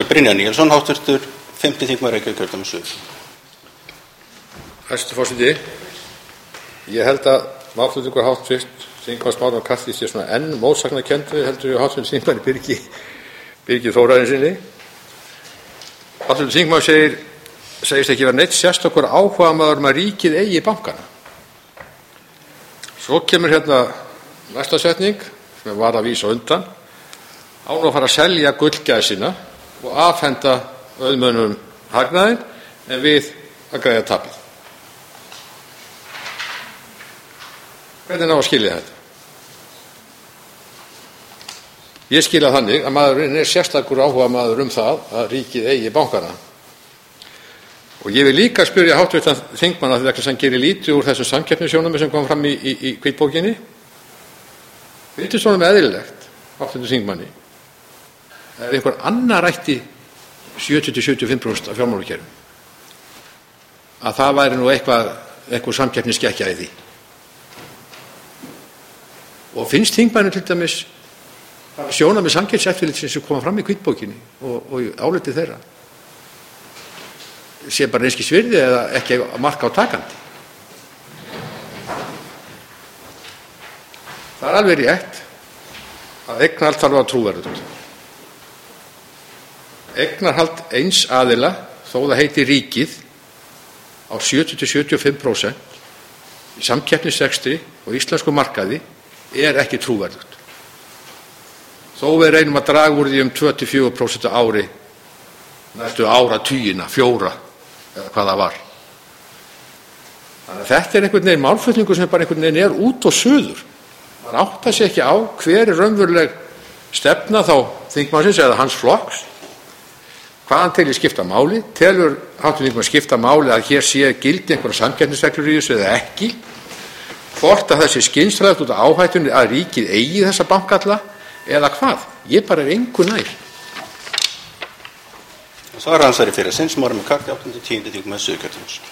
Brynjar Níelsson, háttvirtur 5. þingmaður Reykjavíkurkjördæmis suður. Hæstvirtur forseti, ég held að málflutningur háttvirts þingmanns Smára Karls sé svona enn mótsagnarkenndur heldur háttvirtur þingmanni Birgi Þórarinssyni. Háttvirtur þingmaður segist ekki vera neitt sérstakur áhugamaður að ríkið eigi bankana. Svo kemur hérna næsta setning sem var að vísa undan, á nú að fara að selja gullgæsina og afhenda auðmönnum hagnaðinn en við að greiða tapið. Hvernig ná að skilja þetta? Ég skilja þannig að maðurinn er sérstakur áhugamaður það að ríkið eigi bankana. Og ég vil líka spyrja háttvirtan þingmann að því sem gerir lítið úr þessum samkeppnissjónarmiðum sem kom fram í hvítbókinni. Finnst honum eðlilegt, háttvirtan þingmanni, ef einhver annar ætti 70-75% af fjármálakerfinu, að það væri nú einhver samkeppnisskekkja í því. Og finnst þingmanni til dæmis sjónarmið samkeppniseftirlitsins sem koma fram í hvítbókinni og í áliti þeirra sé bara einskis virði eða ekki marka á takandi. Það er alveg rétt að eignarhald þarf að vera trúverðugt. Eignarhald eins aðila, þó það heiti ríkið, á 70-75% í samkeppnisrekstri og íslensku markaði er ekki trúverðugt. Þó við reynum að draga úr því 2-4% á ári næstu áratugina, 4 eða hvað það var. Þannig að þetta er einhvern veginn málflutningur sem bara einhvern veginn er út og suður. Man áttar sig ekki á hver er raunveruleg stefna þá þingmannsins eða hans flokks, hvaðan telur skipta máli, telur háttvirtur þingmaður skipta máli að hér sé gildi einhverja samkeppnisreglur í þessu eða ekki, hvort að þessi skynsamlegt út af áhættunni að ríkið eigi þessa bankalla eða hvað. Ég bara er engu nær. Svar hans er í fyrir sinn, Smári Karl, 8. 10. þingmaður Suðurkjördæmis.